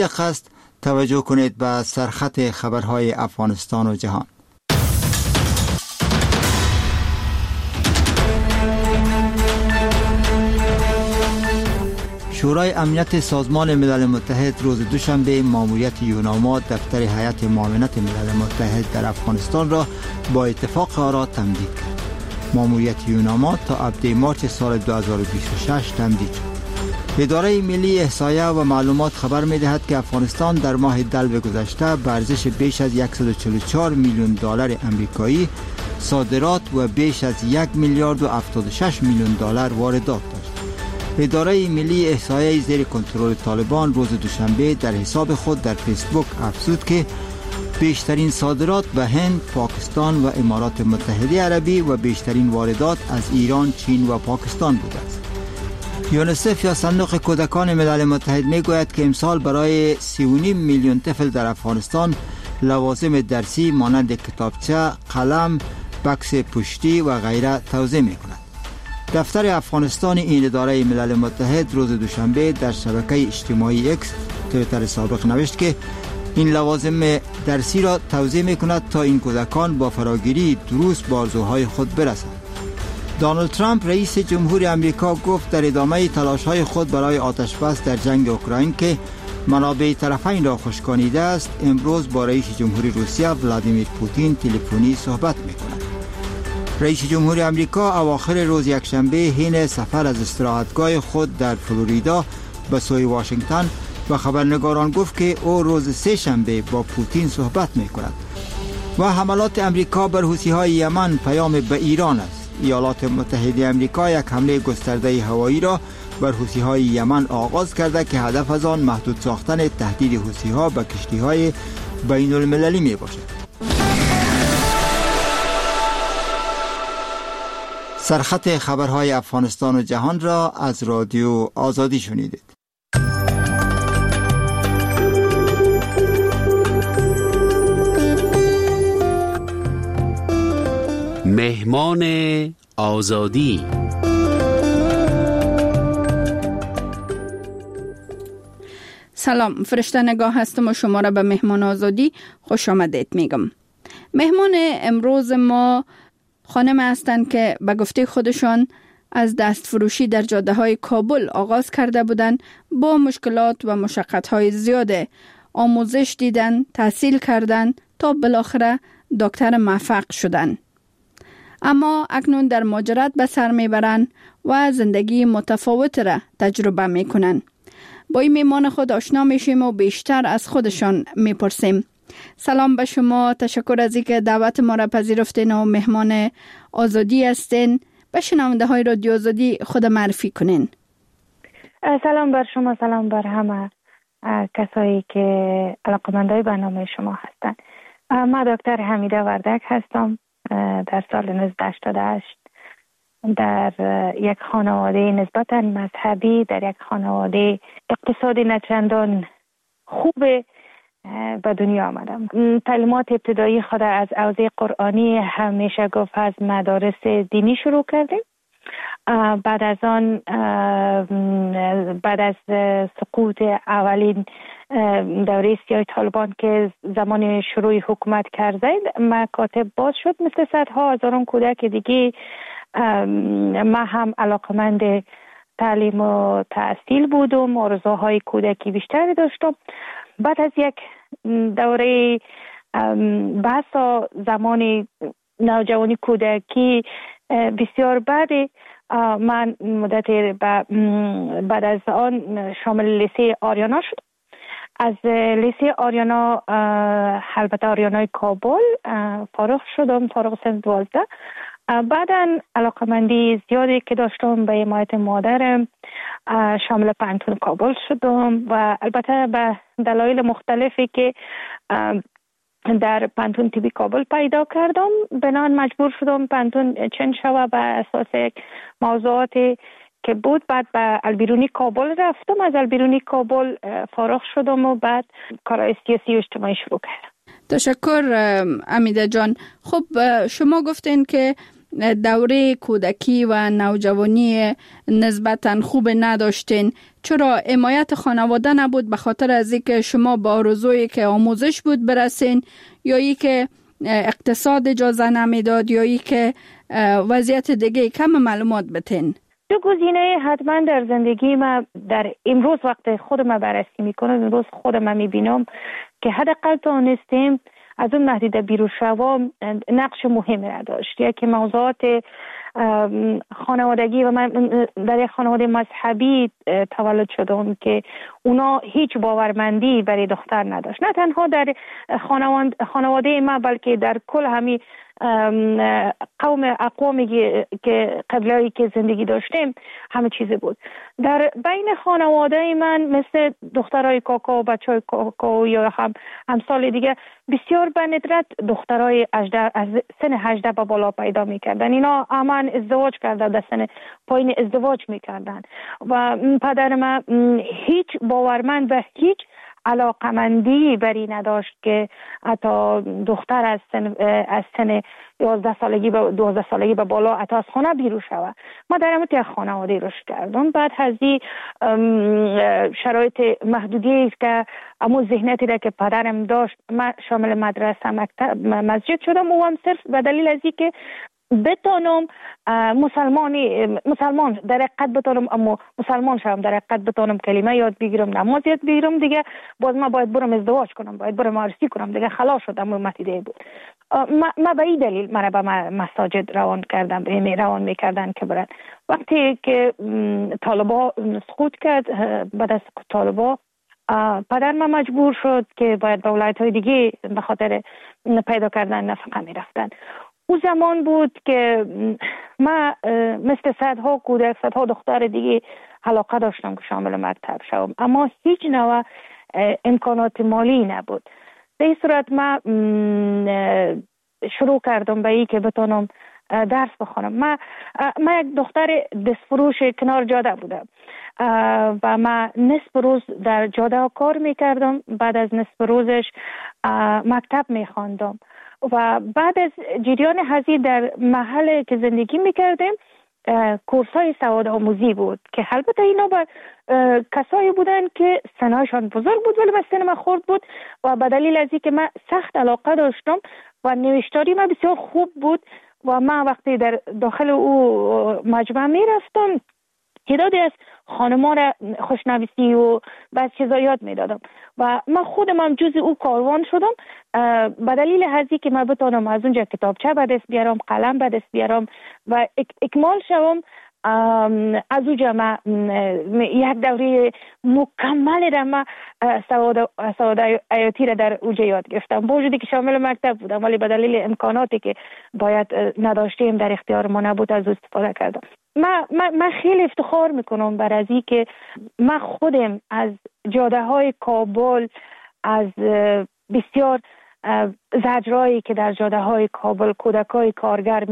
قصد توجه کنید به سرخط خبرهای افغانستان و جهان. شورای امنیت سازمان ملل متحد روز دوشنبه ماموریت یوناما دفتر هیئت معاونت ملل متحد در افغانستان را با اتفاق آرا تمدید کرد. ماموریت یوناما تا ابتدای مارچ سال 2026 تمدید شد. اداره ملی احصایه و معلومات خبر می‌دهد که افغانستان در ماه دلو گذشته به ارزش بیش از 144 میلیون دلار آمریکایی صادرات و بیش از 1 میلیارد و 76 میلیون دلار واردات داشت. اداره ملی احصایه زیر کنترل طالبان روز دوشنبه در حساب خود در فیسبوک افزود که بیشترین صادرات به هند، پاکستان و امارات متحده عربی و بیشترین واردات از ایران، چین و پاکستان بوده است. یونیسف یا صندوق کودکان ملل متحد میگوید که امسال برای 3.5 میلیون طفل در افغانستان لوازم درسی مانند کتابچه، قلم، بکس پشتی و غیره توزیع میکند. دفتر افغانستان این اداره ملل متحد روز دوشنبه در شبکه اجتماعی اکس توییتر سابق نوشت که این لوازم درسی را توزیع میکند تا این کودکان با فراگیری دروس به آرزوهای خود برسند. دونالد ترامپ رئیس جمهور آمریکا گفت در ادامه تلاش‌های خود برای آتش بس در جنگ اوکراین که منابع طرفین را خشکانیده است، امروز با رئیس جمهور روسیه ولادیمیر پوتین تلفنی صحبت می‌کند. رئیس جمهور آمریکا اواخر روز یکشنبه حین سفر از استراحتگاه خود در فلوریدا به سوی واشنگتن و خبرنگاران گفت که او روز سه شنبه با پوتین صحبت می‌کند. و حملات آمریکا بر حوثی‌های یمن پیام به ایران است. ایالات متحده آمریکا یک حمله گسترده هوایی را بر حوثی‌های یمن آغاز کرده که هدف از آن محدود ساختن تهدید حوثی‌ها به کشتی‌های بین‌المللی میباشد. سرخط خبرهای افغانستان و جهان را از رادیو آزادی شنیدید. مهمان آزادی. سلام، فرشته نگاه هستم و شما را به مهمان آزادی خوش آمدید میگم. مهمان امروز ما خانم هستند که به گفته خودشان از دست فروشی در جاده های کابل آغاز کرده بودند. با مشکلات و مشقت های زیاده آموزش دیدن، تحصیل کردن تا بالاخره دکتر موفق شدن. اما اکنون در مهاجرت به سر میبرن و زندگی متفاوت را تجربه میکنن. با این مهمان خود آشنا میشیم و بیشتر از خودشان میپرسیم. سلام به شما، تشکر از اینکه دعوت ما را پذیرفتین و مهمان آزادی هستین. به شنونده های رادیو آزادی خود معرفی کنین. سلام بر شما، سلام بر همه کسایی که علاقه‌مندای برنامه شما هستن. من دکتر حمیده وردک هستم. در سال 1988 در یک خانواده نسبتاً مذهبی، در یک خانواده اقتصادی نچندان خوب به دنیا آمدم. تعلیمات ابتدایی خود از حوزه قرآنی همیشه گفت از مدارس دینی شروع کردیم. بعد از آن بعد از سقوط اولین دوره سیاه طالبان که زمان شروع حکومت کرده مکاتب باز شد مثل صدها هزاران کودک دیگه. ما هم علاقمند تعلیم و تحصیل بودم، آرزوهای کودکی بیشتری داشتم. بعد از یک دوره بحث زمان نوجوانی کودکی بسیار بعد من مدت بعد از آن شامل لیسه آریانا شد. از لیسه آریانا البته آریانای کابل فارغ شدم، فارغ سن 12. بعداً علاقمندی زیادی که داشتم به حمایت مادرم شامل پانتون کابل شدم و البته به دلایل مختلفی که در پانتون تیبی کابل پیدا کردم بنان مجبور شدم پانتون چنج شوه به اساس موضوعاتی که بود. بعد به البیرونی کابل رفتم، از البیرونی کابل فارغ شدم و بعد کارهای سیاسی و اجتماعی شروع کردم. تشکر امیده جان. خب شما گفتین که دوره کودکی و نوجوانی نسبتاً خوب نداشتین. چرا حمایت خانواده نبود؟ به خاطر از اینکه شما با آرزویی که آموزش بود برسین، یا ای که اقتصاد اجازه نمیداد، یا ای که وضعیت دیگه؟ کم معلومات بتین. دو گزینه حتما در زندگی ما در امروز وقت خودم بررسی میکنم، امروز خودم میبینم که حداقل تونستیم از اون محدوده بیرون شوم نقش مهمی را داشت. یکی موضوعات خانوادگی، و من در یک خانواده مذهبی تولد شدم که اونا هیچ باورمندی برای دختر نداشت، نه تنها در خانواده ما بلکه در کل همین اقوامی که قبلایی که زندگی داشتیم همه چیز بود. در بین خانواده من مثل دخترای کاکا و بچهای کاکا یا همسال دیگه بسیار به ندرت دخترای از سن 18 به بالا پیدا میکردن. اینا همان ازدواج کردن، در سن پایین ازدواج میکردن و پدر من هیچ باورمند به هیچ علاقمندی بری نداشت که حتی دختر از سن 11 سالگی به 12 سالگی به بالا حتی از خانه بیرون شود. ما در همون یک خانواده رشد کردم. بعد از این شرایط محدودی که همون ذهنیتی را که پدرم داشت، من شامل مدرسه، مکتب، مسجد شدم و هم صرف به دلیل از این که بتانم مسلمان در حقیقت بتانم، اما مسلمان شدم در حقیقت بتانم کلمه یاد بگیرم، نماز یاد بگیرم، دیگه باز ما باید برم ازدواج کنم، باید برم عروسی کنم، دیگه خلاص شدم. اون متیده بود. ما به این دلیل مرا به مساجد روان میکردن که برن. وقتی که طالبا سقوط کرد، بعد از طالبا پدر ما مجبور شد که باید به ولایت‌های دیگه به خاطر پیدا کردن نفقه میرفتن. او زمان بود که ما مثل صدها کودک، صدها دختر دیگه علاقه داشتم که شامل مکتب شوم، اما هیچ نوع امکانات مالی نبود. به این صورت ما شروع کردم به این که بتونم درس بخونم. ما یک دختر دستفروش کنار جاده بودم و ما نصف روز در جاده کار میکردم، بعد از نصف روزش مکتب میخواندم و بعد از جریان هزی در محل که زندگی میکردیم کورس های سواد آموزی بود که البته اینا با کسایی بودن که سنایشان بزرگ بود ولی سن من خرد بود و به دلیل از اینکه من سخت علاقه داشتم و نوشتاری من بسیار خوب بود و من وقتی در داخل او مجمع میرفتم تعدادی از خانم‌ها را خوشنویسی و بعض چیزا یاد میدادم و من خودم هم جز او کاروان شدم به دلیل هزی که من بتونم از اونجا کتابچه به دست بیارم، قلم به دست بیارم و اکمال شوم. از اونجا من یک دوره مکمل را من سواد حیاتی را در اونجا یاد گرفتم، با وجودی که شامل مکتب بودم ولی به دلیل امکاناتی که باید نداشتیم در اختیار ما نبود از استفاده کردم. من خیلی افتخار میکنم بر از این که من خودم از جاده های کابل، از بسیار زجرایی که در جاده های کابل کودکای کارگر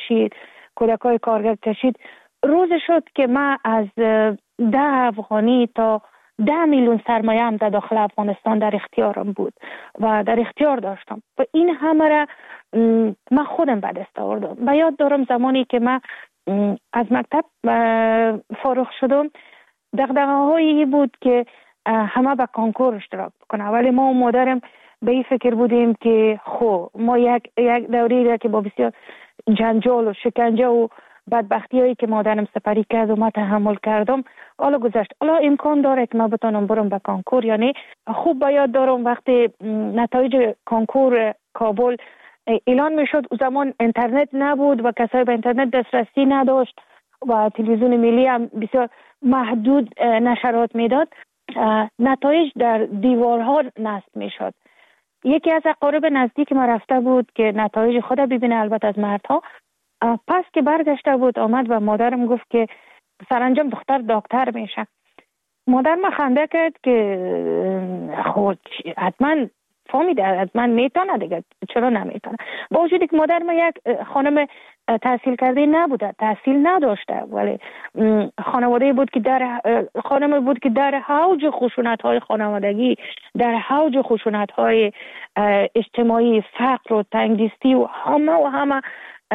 کشید، روز شد که من از 10 افغانی تا 10 میلیون سرمایه هم در داخل افغانستان در اختیارم بود و در اختیار داشتم و این همه را من خودم به دست آوردم. و یاد دارم زمانی که من از مکتب فارغ شدم دغدغه‌هایی بود که همه به کنکور اشتراک بکنه، ولی ما و مادرم به این فکر بودیم که ما یک دوری را که با بسیار جنجال و شکنجه و بدبختی هایی که مادرم سپری کرد و ما تحمل کردم حالا گذشت، حالا امکان داره که ما بتونم برم به کنکور. یعنی خوب باید دارم وقتی نتایج کنکور کابل اعلان میشد، او زمان اینترنت نبود و کسایی به اینترنت دسترسی نداشت و تلویزیون ملی هم بسیار محدود نشرات میداد، نتایج در دیوارها نصب میشد. یکی از اقارب نزدیک ما رفته بود که نتایج خود ببینه، البته از مردها. پس که برگشته بود آمد و مادرم گفت که سرانجام دختر دکتر میشه. مادر ما خنده کرد که خود حتما فهمیده، حتما میتونه دیگه، چرا نمیتونه؟ با وجودی که مادر ما یک خانم تحصیل کرده نبوده، تحصیل نداشته، ولی خانواده بود که خانم بود که در حوج خشونت‌های خانوادگی، در حوج خشونت‌های اجتماعی، فقر و تنگدستی و همه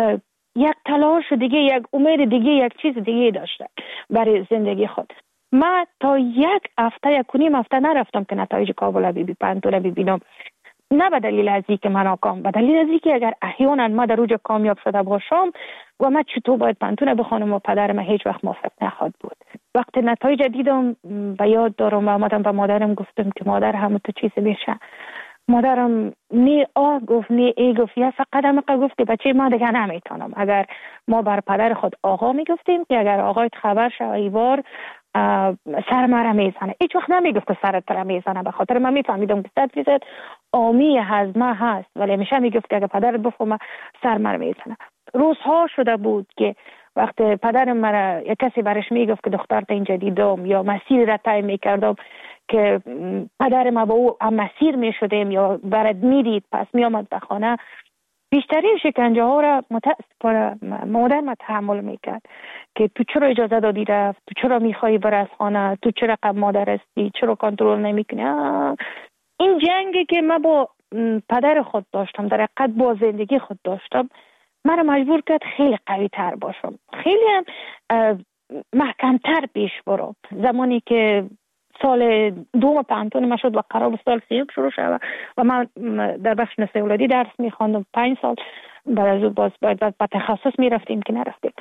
یک تلاش دیگه، یک امید دیگه، یک چیز دیگه داشته برای زندگی خود. من تا یک هفته، یک و نیم هفته نرفتم که نتایج کابل پانتون ببینم. نه به دلیل از اینکه من ناکام، به دلیل از اینکه اگر احیانا ما در اوج کامیاب شده باشم و من چطور باید پانتون بخوانم و پدر من هیچ وقت موافق نخواهد بود. وقتی نتایج دیدم به یاد دارم و آمدم به مادرم گفتم که مادر همه تو چیز میشه. مادرم نی آه گفت نی ای گفت، یا فقط هم گفت که بچه ما دیگه نمیتونم. اگر ما بر پدر خود آقا میگفتیم که اگر آقایت خبر شه ایوار سر مرا میزنه، هیچ وقت نمیگفت که سرت را میزنه، به خاطر من میفهمیدم که 100% آمی هضمه هست، ولی همیشه میگفت که اگر پدرت بفهمه سر مرا میزنه. روزها شده بود که وقتی پدرم مرا یک کسی برش میگفت که دخترت اینجا دیدم یا مسیر را طی میکردم که پدر ما با او هم مسیر میشدیم یا برد میدید پس میامد به خانه، بیشترین شکنجه ها را متاسفانه مادر ما تحمل میکرد که تو چرا اجازه دادی رفت، تو چرا میخوایی بر از خانه، تو چرا قبل مادر هستی، چرا کنترل نمیکنی. این جنگی که من با پدر خود داشتم، در حقیقت با زندگی خود داشتم، من مجبور کرد خیلی قوی تر باشم، خیلی هم محکمتر پیش برم. زمانی که سال دوم پانتون ما شد و قرار بود سال سیوم شروع شد و من در بخش نسل اولادی درس میخواندم 5 سال، بعد از اون باز باید به تخصص میرفتیم که نرفتیم.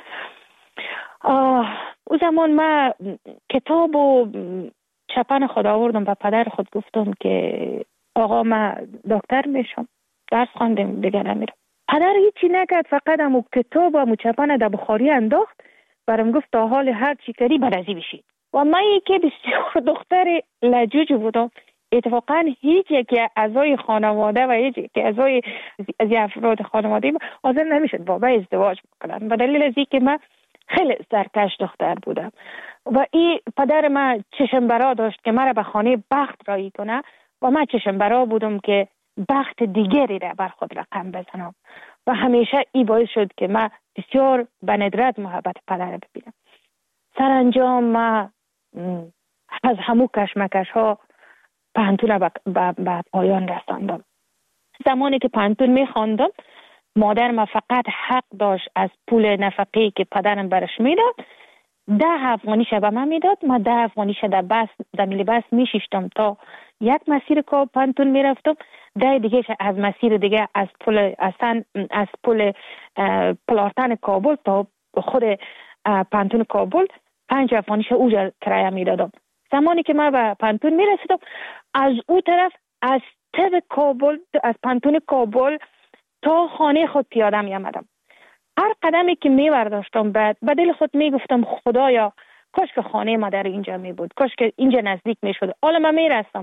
او زمان من کتاب و چپن خود آوردم و پدر خود گفتم که آقا من دکتر میشم، درس خواندم دیگه نمیرم. پدر هیچی نکرد، فقط همون کتاب و چپن در بخاری انداخت، برام گفت تا حال هر چی کردی برازی بشید. و من یکی بسیار دختر لجوج بودم، اتفاقا هیچ یکی اعضای خانواده و هیچ یکی اعضای از افراد خانواده حاضر نمیشد با ازدواج بکنن، به دلیل از اینکه من خیلی سرکش دختر بودم و این پدر من چشم برا داشت که مرا به خانه بخت رایی کنه و من چشم برا بودم که بخت دیگری را بر خود رقم بزنم و همیشه این باعث شد که من بسیار به ندرت محبت پدر ببینم. سرانجام من از همو کشمکش ها پانتون به پایان رساندم. زمانی که پانتون میخواندم مادر ما فقط حق داشت از پول نفقه که پدرم برش میداد 10 افغانیش به من میداد، ما 10 افغانیش در ملی بس میشیشتم تا یک مسیر که پانتون میرفتم، 10 دیگه از مسیر دیگه از پل پلارتن کابل تا خود پانتون کابل 5 افغانیش اوجا کرایه میدادم. زمانی که من به پانتون میرسیدم از او طرف از تب کابل، از پانتون کابل تا خانه خود پیاده می آمدم. هر قدمی که می برداشتم به دل خود می گفتم خدایا کاش که خانه ما در اینجا می بود، کاش که اینجا نزدیک می شد. حالا من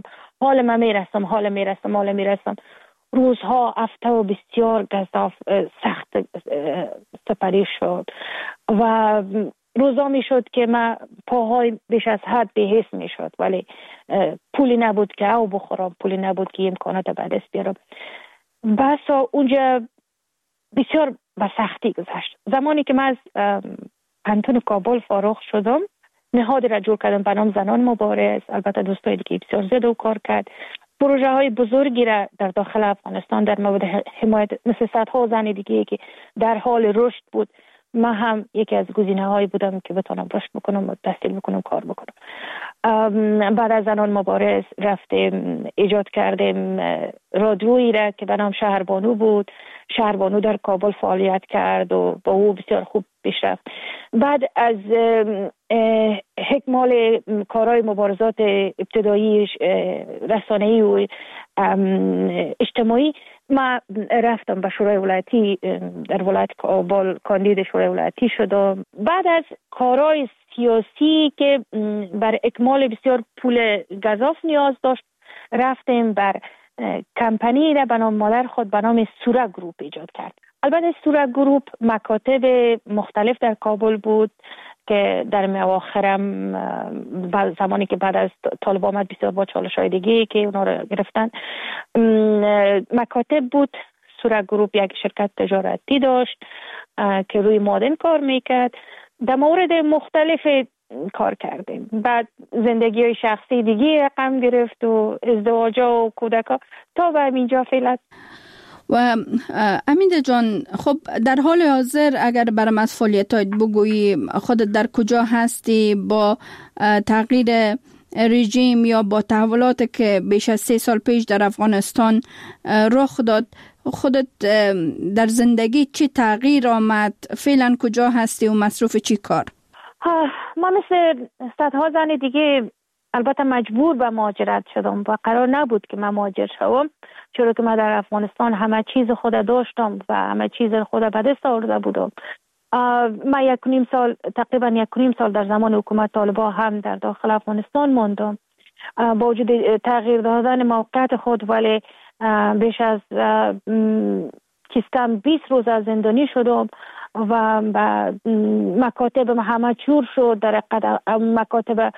می رسم. روزها هفته و بسیار گزاف سخت سپری شد و روزا می شد که من پاهای بیش از حد بی‌حس می شد، ولی پولی نبود که او بخورم، پولی نبود که امکانات به دست بیارم. بسا اونجا بسیار به سختی گذشت. زمانی که من از پانتون کابل فارغ شدم نهادی را جور کردم به نام زنان مبارز، البته دوستای دیگه بسیار زیاد کار کرد. پروژه های بزرگی را در داخل افغانستان در مورد حمایت مثل صدها زن دیگه که در حال رشد بود، من هم یکی از گزینه‌هایی بودم که بتونم رشد بکنم و تحصیل بکنم، کار بکنم. بعد از زنان مبارز رفتیم ایجاد کردیم رادیویی را که به نام شهربانو بود. شهربانو در کابل فعالیت کرد و با او بسیار خوب پیش رفت. بعد از اکمال کارهای مبارزات ابتدایی رسانه‌ای و اجتماعی ما رفتم به شورای ولایتی در ولایت کابل، کاندید شورای ولایتی شدم. بعد از کارهای سیاسی که بر اکمال بسیار پول گزاف نیاز داشت رفتیم بر کمپانی را به نام مادر خود به نام سورا گروپ ایجاد کرد. البته سورا گروپ مکاتب مختلف در کابل بود که در اواخرم زمانی که بعد از طالب آمد بسیار با چالش‌های دیگه که اونا رو گرفتن مکاتب بود. سورا گروپ یک شرکت تجارتی داشت که روی مادن کار میکرد. در مورد مختلف کار کردیم. بعد زندگی شخصی دیگه رقم گرفت و ازدواج و کودکا تا به اینجا فعلا. و امید جان، خب در حال حاضر اگر برام از فعالیتات بگویی، خودت در کجا هستی با تغییر رژیم یا با تحولات که بیش از 3 سال پیش در افغانستان رخ داد، خودت در زندگی چی تغییر آمد؟ فعلا کجا هستی و مصروف چی کار؟ ما مثل صدها زن دیگه البته مجبور به مهاجرت شدم و قرار نبود که من مهاجر شوم، چرا که من در افغانستان همه چیز خود داشتم و همه چیز خود به دست آورده بودم. من تقریبا 1.5 سال در زمان حکومت طالبان هم در داخل افغانستان ماندم. با وجود تغییر دادن موقعیت خود، ولی بیش از کم 20 روز از زندانی شدم و مکاتب همه چور شد. در مکاتب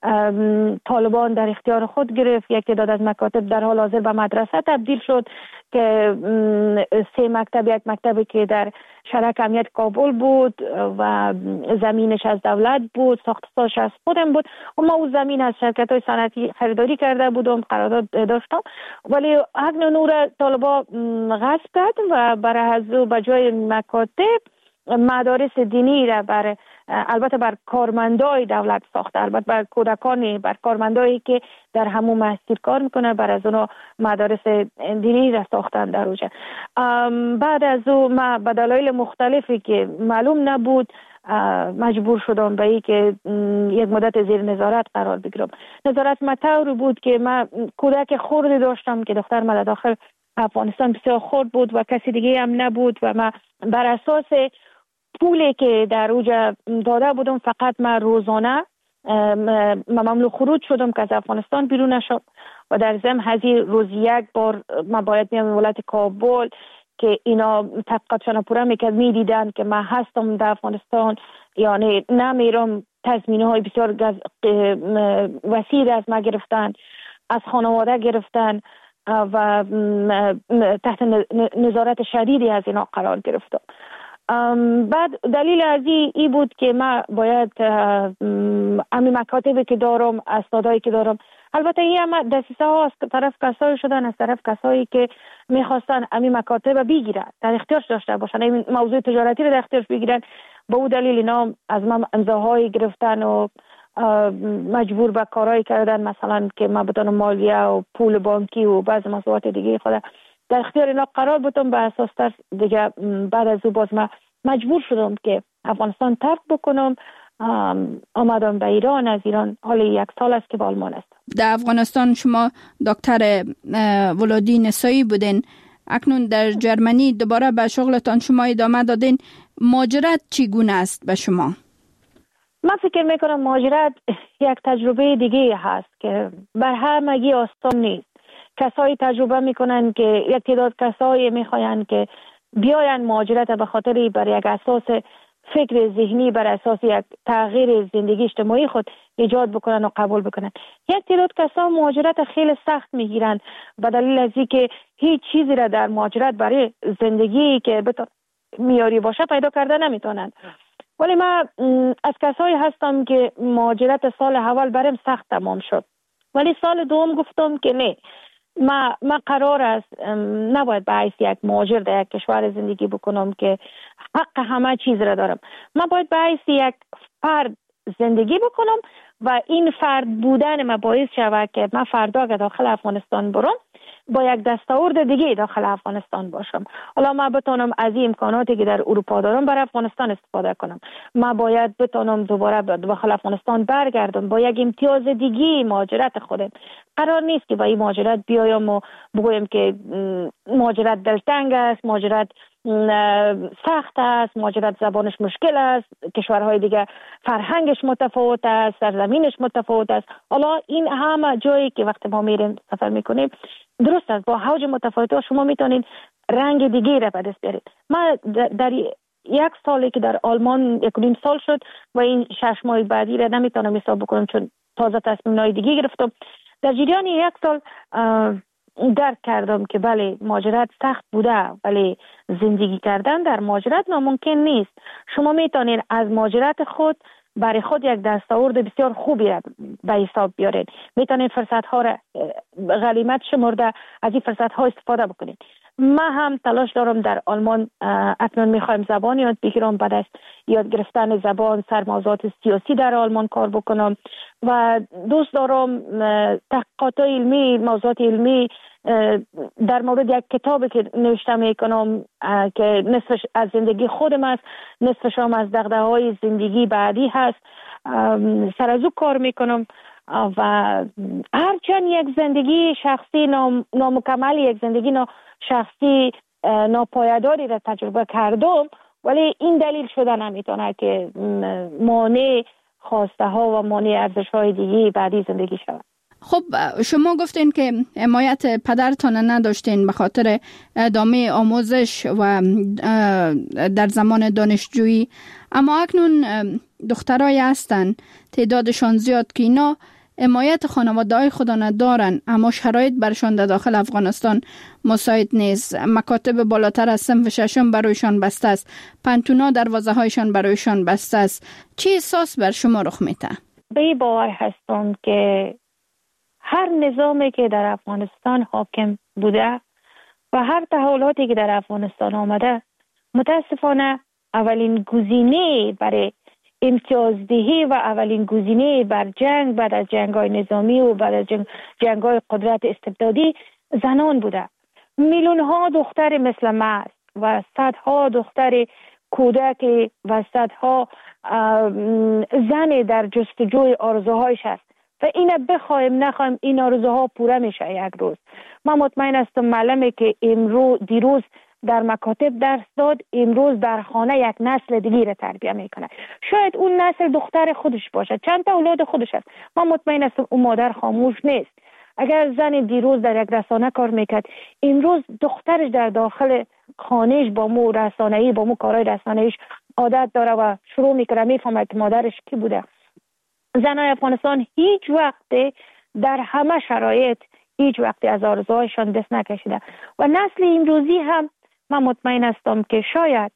طالبان در اختیار خود گرفت. یک تعداد از مکاتب در حال حاضر به مدرسه تبدیل شد که 3 مکتب، یک مکتبی که در شرک امنیت کابل بود و زمینش از دولت بود، ساختش از خودم بود و ما اون زمین از شرکت‌های صنعتی خریداری کرده بودم، قرارداد داشتم، ولی حق نور طالبان غصب کرد و برای از به جای مکاتب مدارس دینی را البته بر کارمندای دولت ساخته، البته بر کودکانی، بر کارمندایی که در همون مسجد کار میکنه، بر از اونها مدارس دینی را ساختن در اوجه. بعد از اون ما به دلایل مختلفی که معلوم نبود مجبور شدم به که یک مدت زیر نظارت قرار بگیرم. نظارت مطور بود که من کودک خردی داشتم که دختر من داخل افغانستان بسیار خرد بود و کسی دیگه هم نبود و من بر اساس پولی که در اوجه داده بودم فقط من روزانه ممنوع خروج شدم که از افغانستان بیرون نشم و در ضمن هزی روز 1 بار من باید میام ولایت کابل که اینا تحقیقاتشان پورا میدیدن که من هستم در افغانستان، یعنی نمیرم. تضمینه های بسیار وسیع از ما گرفتن، از خانواده گرفتن و تحت نظارت شدیدی از اینا قرار گرفتم. بعد دلیل از ای بود که من باید امی مکاتبی که دارم، اسنادایی که دارم، البته این هم دسیسه ها از طرف کسایی شدن، از طرف کسایی که میخواستن امی مکاتب بگیرن، در اختیارش داشته باشن، این موضوع تجارتی رو در اختیارش بگیرن. با او دلیل اینا از من امضاهایی گرفتن و مجبور به کارهایی کردن، مثلا که من بتونم مالیه و پول بانکی و بعض مسئولیت دیگه خود در اختیار اینا قرار بودم. به اساس تر دیگه بعد از او باز من مجبور شدم که افغانستان ترک بکنم. آمدم به ایران. از ایران حال 1 سال است که به آلمان است. در افغانستان شما دکتر ولادی نسایی بودین، اکنون در جرمنی دوباره به شغلتان شما ادامه دادین. مهاجرت چگونه است به شما؟ من فکر میکنم مهاجرت یک تجربه دیگه هست که بر همگی آسان نیست. کسایی تجربه میکنن که یک تعداد کسایی میخواین که بیاین مهاجرت به خاطر بر یک اساس فکر ذهنی، بر اساس یک تغییر زندگی اجتماعی خود ایجاد بکنن و قبول بکنن. یک تعداد کسا مهاجرت خیلی سخت میگیرن به دلیل از اینکه هیچ چیزی را در مهاجرت برای زندگی که میاری باشه پیدا کرده نمیتونن. ولی من از کسایی هستم که مهاجرت سال اول برام سخت تمام شد، ولی سال دوم گفتم که نه، من قرار است نباید به حیث یک مهاجر در یک کشور زندگی بکنم که حق همه چیز را دارم. من باید به حیث یک فرد زندگی بکنم و این فرد بودن من باعث شود که من فردا که داخل افغانستان برم با یک دستاورد دیگه داخل افغانستان باشم. حالا من بتونم از این امکاناتی که در اروپا دارم برای افغانستان استفاده کنم. من باید بتونم دوباره داخل افغانستان برگردم با یک امتیاز دیگه مهاجرت خودم. قرار نیست که با این مهاجرت بیایم و بگویم که مهاجرت دلتنگ است، مهاجرت سخت است، مهاجرت زبانش مشکل است، کشورهای دیگه فرهنگش متفاوت است، سرزمینش متفاوت است. حالا این همه جایی که وقتی ما میریم سفر میکنیم درست است، با اوج متفاوت شما میتونید رنگ دیگه را به دست بیارید. من در 1 سالی که در آلمان 1.5 سال شد و این 6 ماه بعدی را نمیتونم حساب بکنم چون تازه تصمیم‌های دیگه گرفتم. در جریان 1 سال درک کردم که بله مهاجرت سخت بوده، ولی زندگی کردن در مهاجرت ناممکن نیست. شما میتونید از مهاجرت خود برای خود یک دستاورد بسیار خوبی را به حساب بیارید. میتونید فرصت ها را غنیمت شمرده از این فرصت ها استفاده بکنید. من هم تلاش دارم در آلمان، اکنون میخوایم زبان یاد بگیرم، بعد از یاد گرفتن زبان سر موضوعات سیاسی در آلمان کار بکنم و دوست دارم تحقیقات علمی، موضوعات علمی در مورد یک کتابی که نوشته میکنم که نصفش از زندگی خودم است، نصفش هم از دغدغه‌های زندگی بعدی هست، سر از او کار میکنم و هرچند یک زندگی شخصی نامکمل، یک زندگی شخصی ناپایداری را تجربه کردم، ولی این دلیل شده نمیتونه که مانع خواسته ها و مانع ارزش های دیگه بعدی زندگی شود. خب شما گفتین که حمایت پدرتان نداشتین به خاطر ادامه آموزش و در زمان دانشجویی، اما اکنون دخترای هستن تعدادشان زیاد که اینا حمایت خانواده‌های خدا ندارن، اما شرایط برشان در داخل افغانستان مساعد نیست. مکاتب بالاتر از صنف ششم برایشان بسته است، پنتونا دروازه‌هایشان برایشان بسته است. چه احساس بر شما رخ میده؟ به باور هستم که هر نظامی که در افغانستان حاکم بوده و هر تحولاتی که در افغانستان آمده، متاسفانه اولین گزینه برای امتیازدهی و اولین گزینه بر جنگ بعد از جنگ‌های نظامی و بعد از جنگ‌های قدرت استبدادی زنان بوده. میلیون‌ها دختر مثل من و صدها دختر کودک و صدها زن در جستجوی آرزوهایش است و اینا بخوایم نخوایم این آرزوها پوره میشه یک روز. من مطمئن هستم معلمی که دیروز در مکاتب درس داد، امروز در خانه یک نسل دیگه را تربیت میکنه. شاید اون نسل دختر خودش باشه، چند تا اولاد خودش است. من مطمئن هستم اون مادر خاموش نیست. اگر زن دیروز در یک رسانه کار میکرد، امروز دخترش در داخل خانهش با مو رسانه‌ای، با مو کارهای رسانه‌ایش عادت داره و شروع میکنه میفهمه که مادرش کی بوده. زنای افغانستان هیچ وقت در همه شرایط هیچ وقت از آرزوهایشان دست نکشیده و نسل امروزی هم من مطمئن هستم که شاید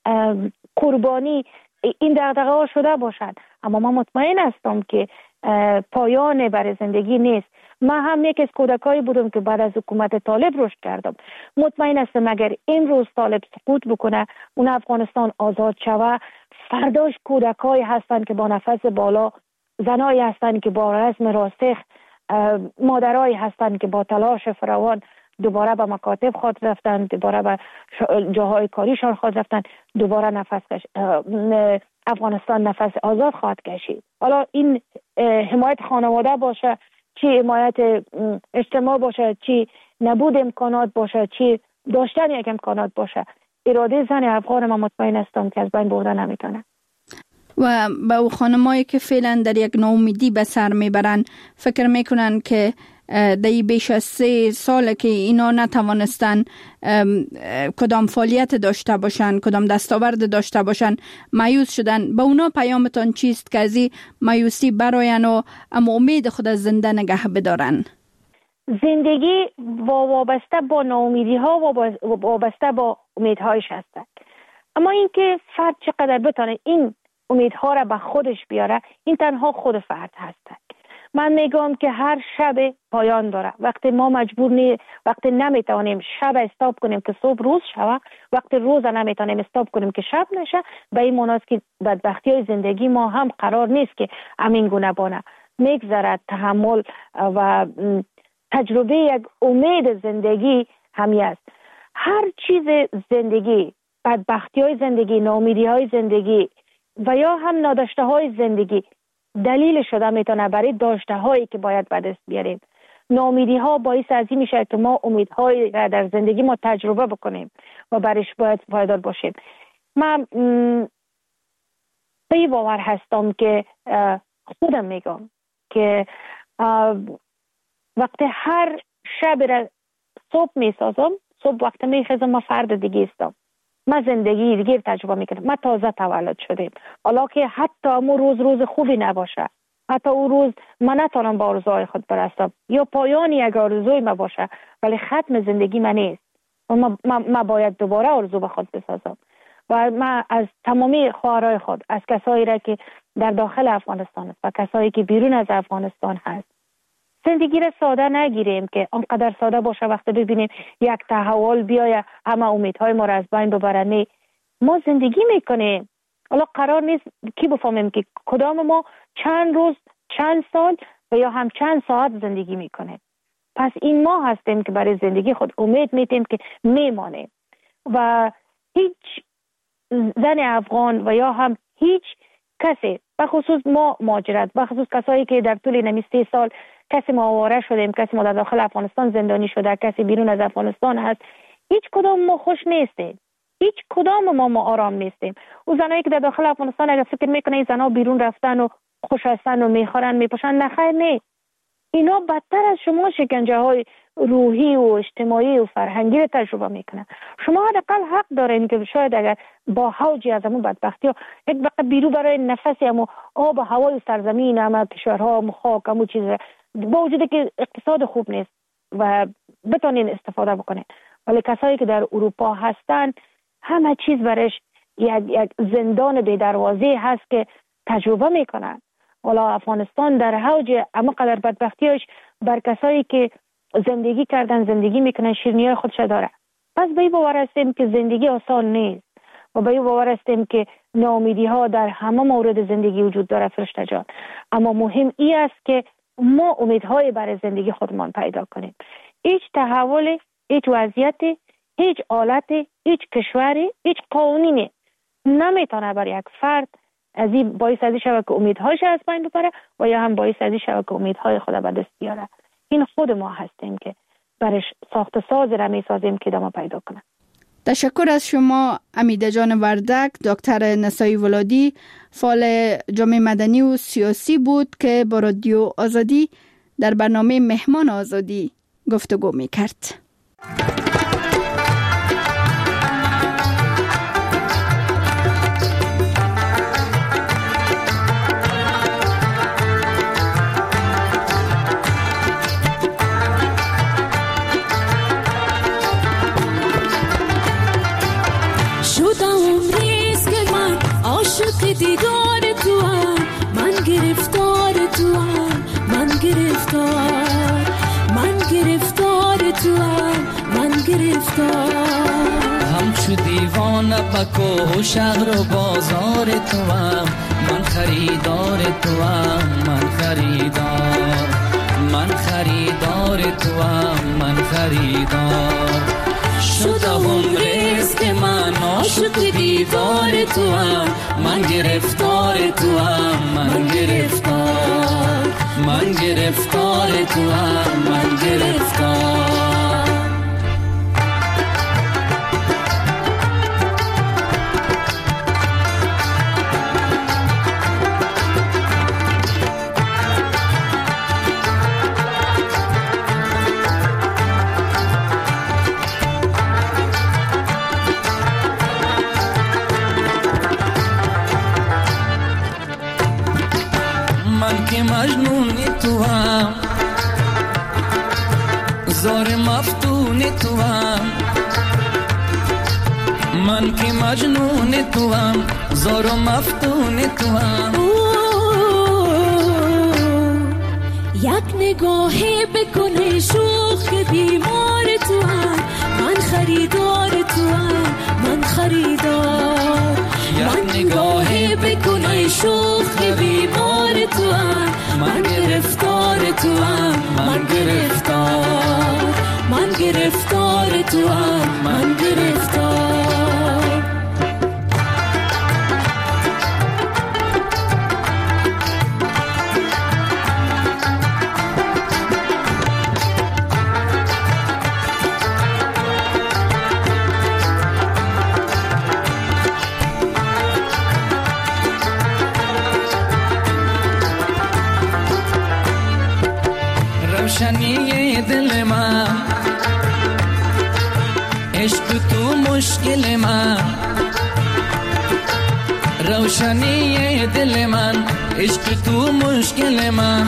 قربانی این دغدغه ها شده باشد، اما من مطمئن هستم که پایان برای زندگی نیست. من هم یک از کودکایی بودم که بعد از حکومت طالب رشد کردم. مطمئن هستم اگر امروز طالب سقوط بکنه، اون افغانستان آزاد شوه، فرداش کودکایی هستند که با نفس بالا، زنایی هستند که با رزم راسخ، مادرایی هستند که با تلاش فراوان دوباره به مکاتب خود رفتن، دوباره به جاهای کاریشان خود رفتن، دوباره افغانستان نفس آزاد خواهد کشید. حالا این حمایت خانواده باشه، چی حمایت اجتماع باشه، چی نبود امکانات باشه، چی داشتن یک امکانات باشه، اراده زن افغان من مطمئن هستم که از بین بردن نمیتونه. و به او خانمایی که فعلا در یک ناامیدی به سر میبرن، فکر میکنن که در بیش از 3 سال که اینا نتوانستن کدام فعالیت داشته باشن، کدام دستاورد داشته باشن، مایوس شدن، به اونا پیامتان چیست که از این مایوسی براین و اما امید خود از زنده نگه بدارن؟ زندگی وابسته با ناامیدی ها و وابسته با امیدهایش هستند، اما اینکه فرد چقدر بتونه این امیدها را به خودش بیاره، این تنها خود فرد هست. من میگم که هر شب پایان داره. وقتی ما وقتی نمیتونیم شب استاپ کنیم که صبح روز شوه، وقتی روز نمیتونیم استاپ کنیم که شب نشه، به این معناست که بدبختی های زندگی ما هم قرار نیست که همین گونه بانه. میگذرد تحمل و تجربه یک امید زندگی همی است. هر چیز زندگی، بدبختی های زندگی، ناامیدی های زندگی و یا هم ناداشته های زندگی دلیل شده میتونه برای داشته هایی که باید به دست بیاریم. ناامیدی ها باعث از این میشه که ما امیدهایی را در زندگی ما تجربه بکنیم و برایش باید پایدار باشیم. من به باور هستم که خودم میگم که وقتی هر شب را صبح میسازم، صبح وقتی میخیزم ما فرد دیگه هستم، ما زندگی دیگه تجربه میکنم، ما تازه تولد شدیم. حالا که حتی امو روز خوبی نباشه، حتی اون روز من نتونم با آرزوهای خود برسم یا پایانی یک آرزوی ما باشه، ولی ختم زندگی من نیست و ما باید دوباره آرزو به خود بسازم. و من از تمامی خواهرای خود، از کسایی را که در داخل افغانستان است و کسایی که بیرون از افغانستان هست، زندگی را ساده نگیریم که آنقدر ساده باشه وقتی ببینیم یک تحول بیاید همه امیدهای ما را از بین ببره. نه، ما زندگی میکنیم. حالا قرار نیست کی بفهمیم که کدام ما چند روز، چند سال و یا هم چند ساعت زندگی میکنیم. پس این ما هستیم که برای زندگی خود امید میتیم که میمانیم و هیچ زن افغان و یا هم هیچ کسی، بخصوص ما مهاجرت، بخصوص کسایی که در طول نمی 3 سال کسی ما آواره شدیم، کسی ما در داخل افغانستان زندانی شده، کسی بیرون از افغانستان هست، هیچ کدام ما خوش نیستیم. هیچ کدام ما آرام نیستیم. او زنایی که در داخل افغانستان اگر فکر میکنه این زنا بیرون رفتن و خوش هستن و میخورن میپوشن، نخیر، نه. اینا بدتر از شما شکنجه های روحی و اجتماعی و فرهنگی رو تجربه میکنن. شما حداقل حق دارین که شاید اگر با حوجی از همون بدبختی ها یک وقت بیرو برای نفسی هم و آب و هوای سرزمین هم کشورها هم خاک هم و چیز، با وجود که اقتصاد خوب نیست و بتونین استفاده بکنین، ولی کسایی که در اروپا هستن همه چیز برش یک زندان بی دروازه هست که تجربه میکنن. حالا افغانستان در حوج اما قدر بدبختیش بر کسایی که زندگی کردن، زندگی میکنن، شیرینی‌های خودش داره. پس به این باور هستیم که زندگی آسان نیست و به این باور هستیم که ناامیدی ها در همه مورد زندگی وجود داره فرشته جان. اما مهم این است که ما امیدهای برای زندگی خودمان پیدا کنیم. هیچ تحول، هیچ وضعیتی، هیچ حالتی، هیچ کشوری، هیچ قانونی نمیتونه برای یک فرد از این باعث ازی شود که امیدهاش از بین ببره و یا هم باعث ازی شود که امیدهای خود به دست بیاره. این خود ما هستیم که برش ساخت ساز را میسازیم که دما پیدا کنه. تشکر از شما امیده جان وردک. دکتر نسایی ولادی فعال جامعه مدنی و سیاسی بود که با رادیو آزادی در برنامه مهمان آزادی گفتگو میکرد. دیدار تو هم، من گرفتار تو هم، من گرفتار، من گرفتار تو هم، من گرفتار. همچو دیوانه بکو و شهر و بازار تو هم، من خریدار تو هم، من خریدار، من خریدار تو هم، من خریدار. شدم رزق من عاشق دیدار تو هم، من گرفتار تو هم، من گرفتار، من گرفتار تو هم، من گرفتار. مجنون تو هم، زار مفتون تو هم، من که مجنون تو هم، زار مفتون تو هم. یک نگاهی بکنه شوخ بیمار تو هم، من خریدار تو هم، من خریدار. یک نگاهی بکنه شوخ بیمار تو هم، من گرفتار تو هم، من گرفتار، من گرفتار تو هم، من گرفتار. روشنی دل من، عشق تو مشکل من، روشنی دل من، عشق تو مشکل من.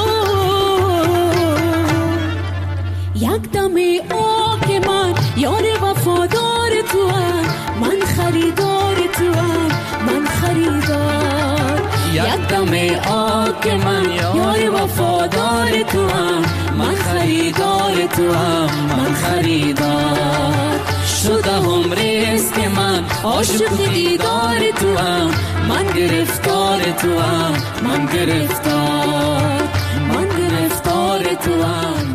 یک دم آک من یار وفادار تو هم، من خریدار تو هم، من خریدار. یک یک دم آک من یار وفادار تو هم، من خریدار تو هم، من خریدار شده هم ریز که من عاشق دیدار تو هم، من گرفتار تو هم، من گرفتار، من گرفتار تو هم.